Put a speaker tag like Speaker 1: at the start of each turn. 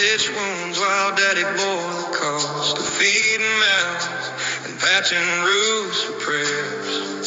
Speaker 1: bandage wounds while daddy bore the cost of feeding mouths and patching roofs for prayers.